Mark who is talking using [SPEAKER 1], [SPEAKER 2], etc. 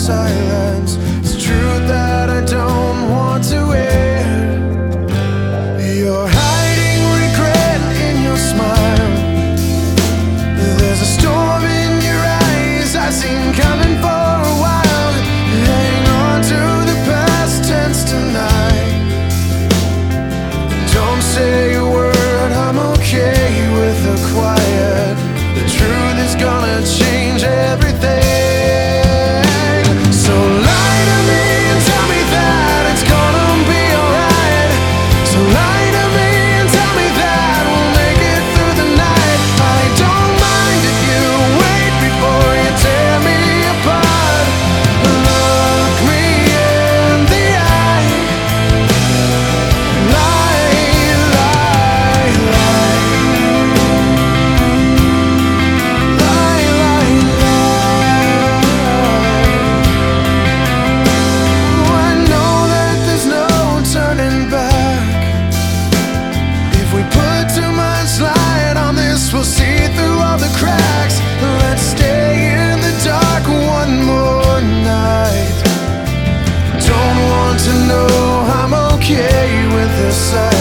[SPEAKER 1] silence. It's truth that I don't want to hear. You're hiding regret in your smile. There's a storm in your eyes I've seen coming for a while. Hang on to the past tense tonight. Don't say a word, I'm okay with the quiet. The truth is gonna change everything. So lie to me and tell me that it's gonna be alright. So lie to me and tell me that we'll make it through the night. I don't mind if you wait before you tear me apart. Look me in the eye. Lie, lie, lie. Lie, lie, lie. Oh, I know that there's no turning back. If we put too much light on this, we'll see through all the cracks. Let's stay in the dark one more night. Don't want to know I'm okay with this.